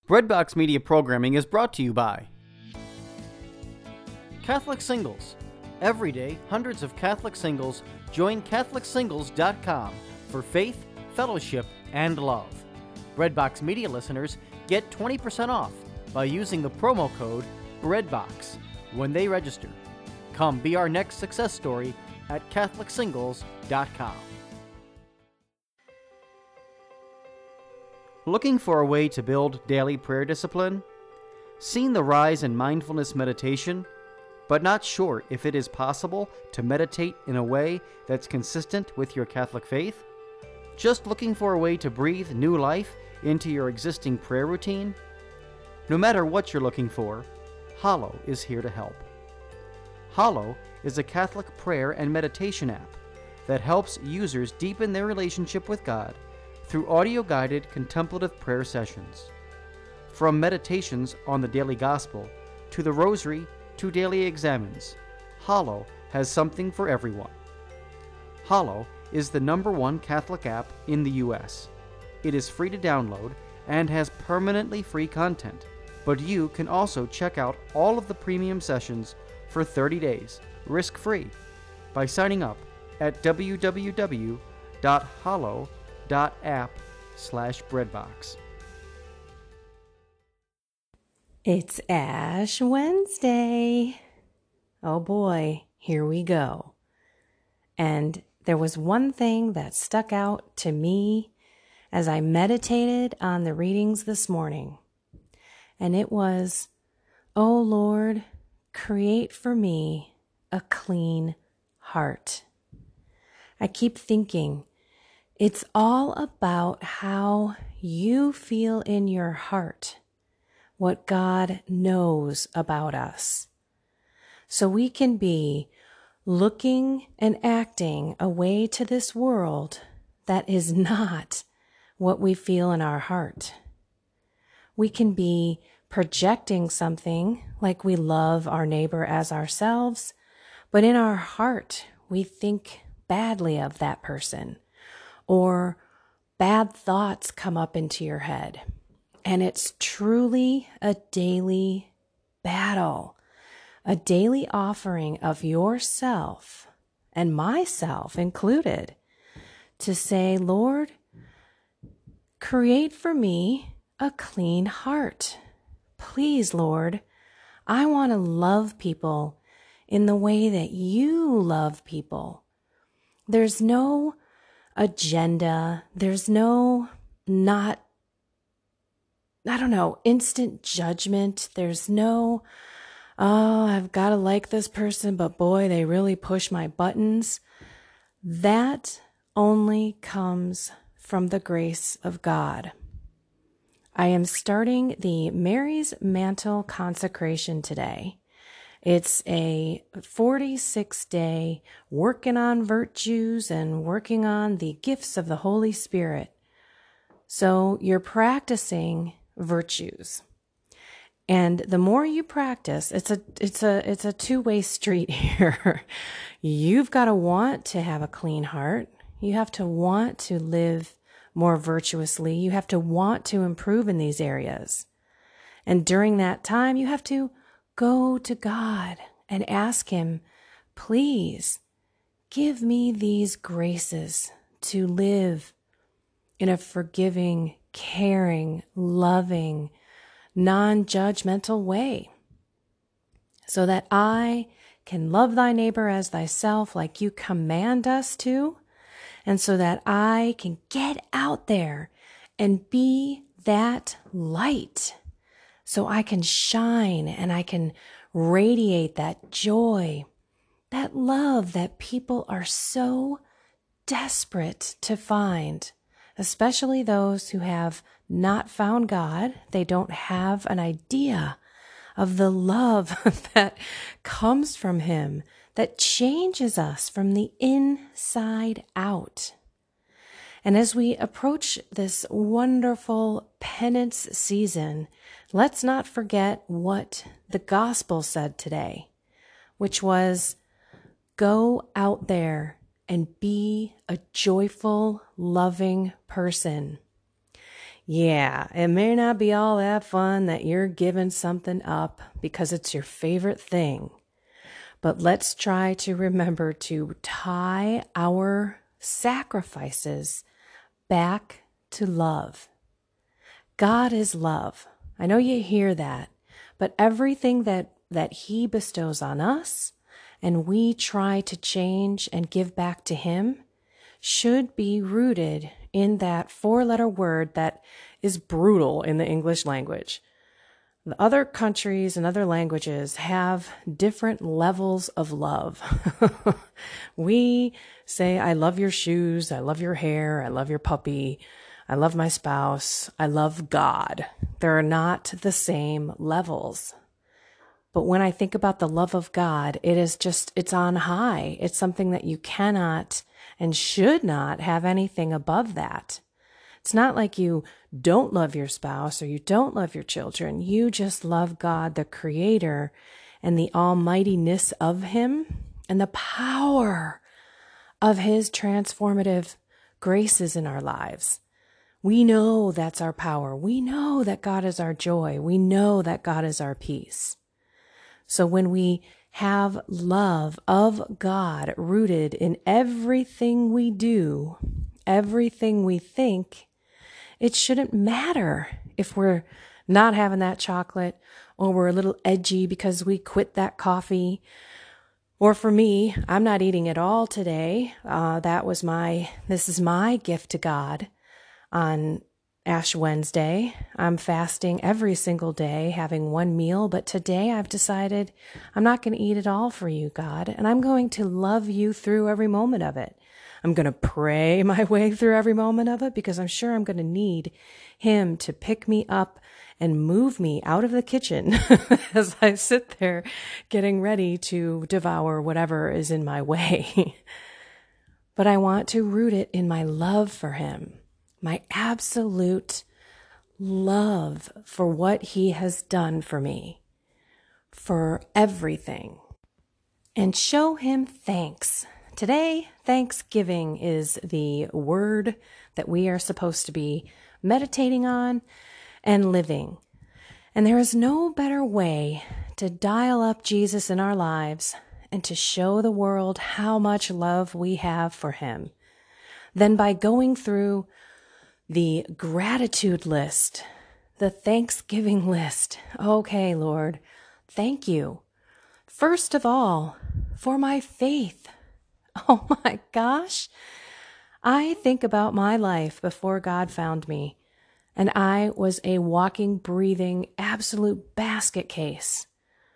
Breadbox Media programming is brought to you by Catholic Singles. Every day, hundreds of Catholic singles join CatholicSingles.com for faith, fellowship, and love. Breadbox Media listeners get 20% off by using the promo code BREADBOX when they register. Come be our next success story at CatholicSingles.com. Looking for a way to build daily prayer discipline? Seen the rise in mindfulness meditation, but not sure if it is possible to meditate in a way that's consistent with your Catholic faith? Just looking for a way to breathe new life into your existing prayer routine? No matter what you're looking for, Hallow is here to help. Hallow is a Catholic prayer and meditation app that helps users deepen their relationship with God through audio-guided contemplative prayer sessions. From meditations on the daily gospel to the rosary to daily examens, Hallow has something for everyone. Hallow is the #1 Catholic app in the U.S. It is free to download and has permanently free content, but you can also check out all of the premium sessions for 30 days, risk-free, by signing up at www.hallow.app/breadbox. It's Ash Wednesday. Oh boy, here we go. And there was one thing that stuck out to me as I meditated on the readings this morning. And it was, "Oh Lord, create for me a clean heart." I keep thinking, it's all about how you feel in your heart, what God knows about us. So we can be looking and acting a way to this world that is not what we feel in our heart. We can be projecting something like we love our neighbor as ourselves, but in our heart we think badly of that person, or bad thoughts come up into your head. And it's truly a daily battle, a daily offering of yourself, and myself included, to say, "Lord, create for me a clean heart. Please, Lord, I want to love people in the way that you love people." There's no agenda. There's no instant judgment. There's no, "Oh, I've got to like this person, but boy, they really push my buttons." That only comes from the grace of God. I am starting the Mary's Mantle consecration today. It's a 46-day working on virtues and working on the gifts of the Holy Spirit. So you're practicing virtues. And the more you practice, it's a two-way street here. You've got to want to have a clean heart. You have to want to live more virtuously. You have to want to improve in these areas. And during that time, you have to go to God and ask Him, "Please give me these graces to live in a forgiving, caring, loving, non-judgmental way, so that I can love thy neighbor as thyself like you command us to, and so that I can get out there and be that light, so I can shine and I can radiate that joy, that love that people are so desperate to find, especially those who have not found God. They don't have an idea of the love that comes from Him, that changes us from the inside out. And as we approach this wonderful penance season, let's not forget what the gospel said today, which was, "Go out there and be a joyful, loving person." Yeah, it may not be all that fun that you're giving something up because it's your favorite thing. But let's try to remember to tie our sacrifices back to love. God is love. I know you hear that, but everything that He bestows on us and we try to change and give back to Him should be rooted in that four-letter word that is brutal in the English language. The other countries and other languages have different levels of love. We say, I love your shoes, I love your hair, I love your puppy, I love my spouse, I love God. They're not the same levels. But when I think about the love of God, it's on high. It's something that you cannot and should not have anything above that. It's not like you don't love your spouse or you don't love your children. You just love God, the Creator, and the almightiness of Him and the power of His transformative graces in our lives. We know that's our power. We know that God is our joy. We know that God is our peace. So when we have love of God rooted in everything we do, everything we think, it shouldn't matter if we're not having that chocolate or we're a little edgy because we quit that coffee. Or for me, I'm not eating at all today. This is my gift to God on Ash Wednesday. I'm fasting every single day, having one meal, but today I've decided I'm not going to eat it all for you, God, and I'm going to love you through every moment of it. I'm going to pray my way through every moment of it because I'm sure I'm going to need Him to pick me up and move me out of the kitchen as I sit there getting ready to devour whatever is in my way. But I want to root it in my love for Him. My absolute love for what He has done for me, for everything, and show Him thanks. Today, Thanksgiving is the word that we are supposed to be meditating on and living. And there is no better way to dial up Jesus in our lives and to show the world how much love we have for Him than by going through the gratitude list, the Thanksgiving list. Okay, Lord, thank you. First of all, for my faith. Oh my gosh. I think about my life before God found me, and I was a walking, breathing, absolute basket case.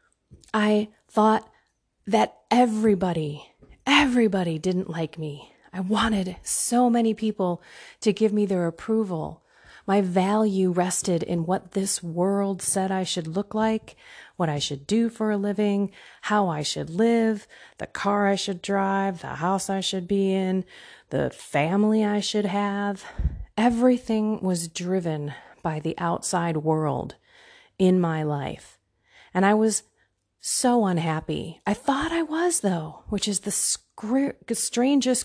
I thought that everybody didn't like me. I wanted so many people to give me their approval. My value rested in what this world said I should look like, what I should do for a living, how I should live, the car I should drive, the house I should be in, the family I should have. Everything was driven by the outside world in my life. And I was so unhappy. I thought I was, though, which is the strangest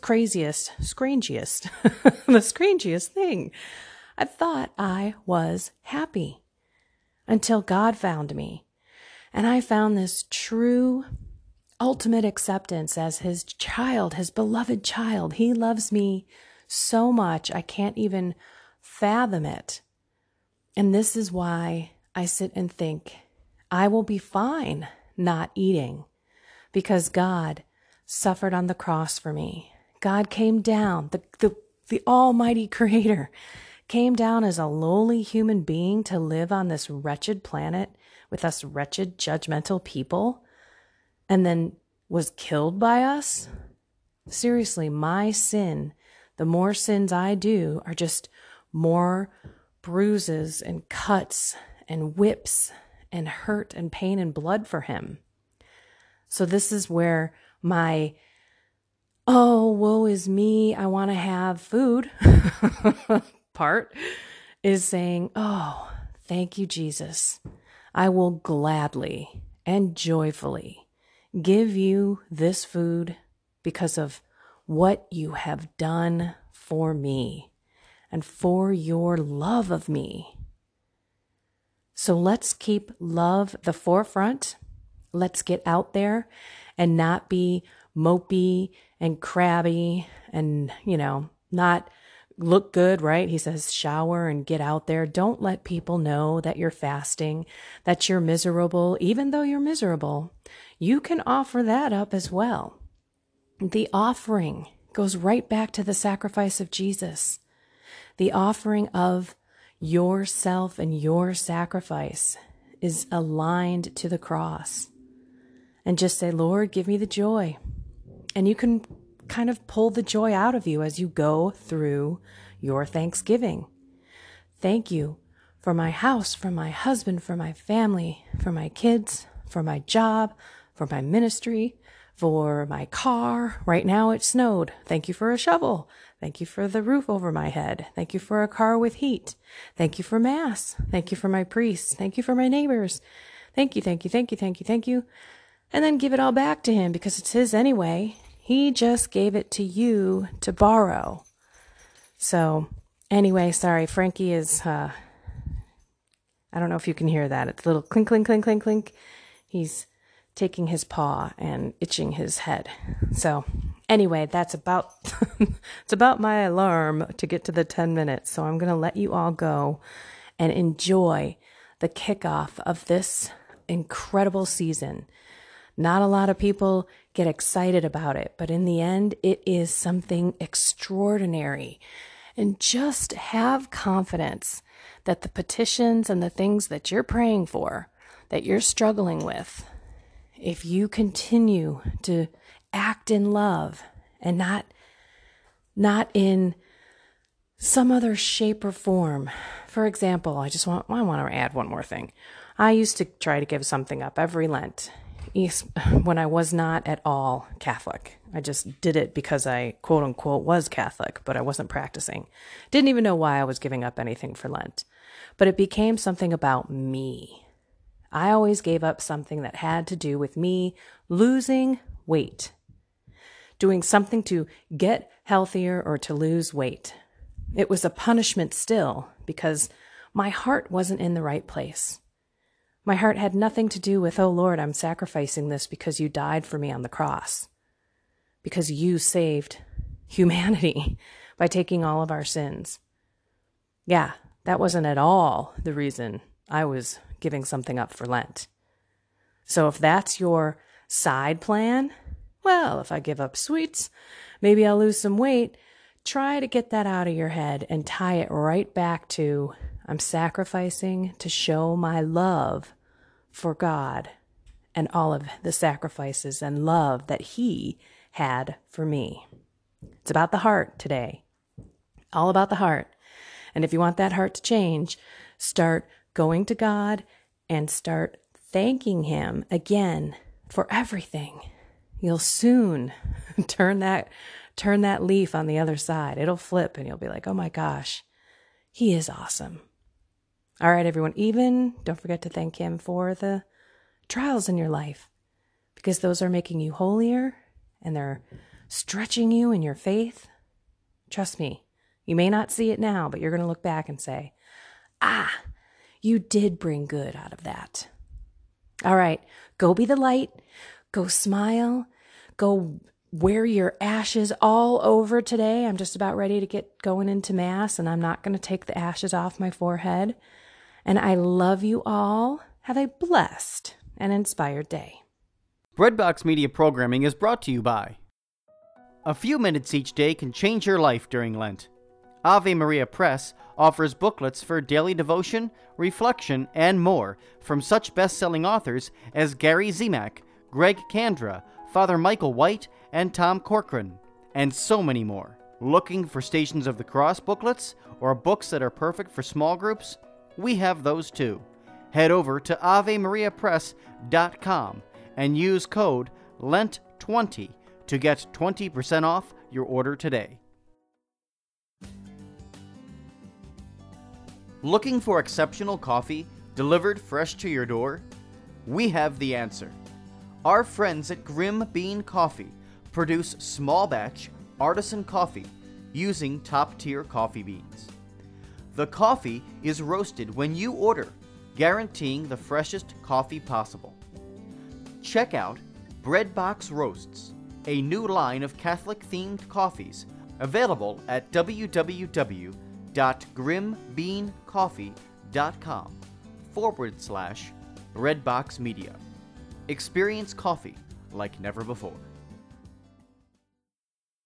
thing. I thought I was happy until God found me. And I found this true, ultimate acceptance as His child, His beloved child. He loves me so much, I can't even fathom it. And this is why I sit and think, I will be fine not eating, because God suffered on the cross for me. God came down, the almighty Creator came down as a lowly human being to live on this wretched planet with us wretched, judgmental people, and then was killed by us. Seriously, my sin, the more sins I do, are just more bruises and cuts and whips and hurt and pain and blood for Him. So this is where my, oh, woe is me, I want to have food part is saying, oh, thank you, Jesus. I will gladly and joyfully give you this food because of what you have done for me. and for your love of me. So let's keep love the forefront. Let's get out there and not be mopey and crabby and, not look good, right? He says, shower and get out there. Don't let people know that you're fasting, that you're miserable. Even though you're miserable, you can offer that up as well. The offering goes right back to the sacrifice of Jesus. The offering of yourself and your sacrifice is aligned to the cross. And just say, Lord, give me the joy. And you can kind of pull the joy out of you as you go through your Thanksgiving. Thank you for my house, for my husband, for my family, for my kids, for my job, for my ministry, for my car. Right now it snowed. Thank you for a shovel. Thank you for the roof over my head. Thank you for a car with heat. Thank you for Mass. Thank you for my priests. Thank you for my neighbors. Thank you, thank you, thank you, thank you, thank you. And then give it all back to him because it's his anyway. He just gave it to you to borrow. So anyway, sorry, Frankie is, I don't know if you can hear that. It's a little clink, clink, clink, clink, clink. He's taking his paw and itching his head. So anyway, that's about, it's about my alarm to get to the 10 minutes. So I'm going to let you all go and enjoy the kickoff of this incredible season. Not a lot of people get excited about it, but in the end, it is something extraordinary. And just have confidence that the petitions and the things that you're praying for, that you're struggling with, if you continue to act in love and not in some other shape or form. For example, I want to add one more thing. I used to try to give something up every Lent when I was not at all Catholic. I just did it because I, quote unquote, was Catholic, but I wasn't practicing. Didn't even know why I was giving up anything for Lent. But it became something about me. I always gave up something that had to do with me losing weight, doing something to get healthier or to lose weight. It was a punishment still because my heart wasn't in the right place. My heart had nothing to do with, oh Lord, I'm sacrificing this because you died for me on the cross, because you saved humanity by taking all of our sins. Yeah, that wasn't at all the reason I was giving something up for Lent. So if that's your side plan, well, if I give up sweets, maybe I'll lose some weight. Try to get that out of your head and tie it right back to, I'm sacrificing to show my love for God and all of the sacrifices and love that He had for me. It's about the heart today. All about the heart. And if you want that heart to change, start going to God and start thanking Him again for everything. You'll soon turn that leaf on the other side. It'll flip and you'll be like, oh my gosh, He is awesome. All right, everyone, even don't forget to thank Him for the trials in your life, because those are making you holier and they're stretching you in your faith. Trust me, you may not see it now, but you're going to look back and say, you did bring good out of that. All right, go be the light, go smile, go wear your ashes all over today. I'm just about ready to get going into Mass, and I'm not going to take the ashes off my forehead. And I love you all. Have a blessed and inspired day. Breadbox Media programming is brought to you by A few minutes each day can change your life during Lent. Ave Maria Press offers booklets for daily devotion, reflection, and more from such best-selling authors as Gary Zimak, Greg Kandra, Father Michael White, and Tom Corcoran, and so many more. Looking for Stations of the Cross booklets or books that are perfect for small groups? We have those too. Head over to AveMariaPress.com and use code LENT20 to get 20% off your order today. Looking for exceptional coffee delivered fresh to your door? We have the answer. Our friends at Grim Bean Coffee produce small batch artisan coffee using top-tier coffee beans. The coffee is roasted when you order, guaranteeing the freshest coffee possible. Check out Breadbox Roasts, a new line of Catholic-themed coffees available at www.grimbeancoffee.com/Breadbox Media. Experience coffee like never before.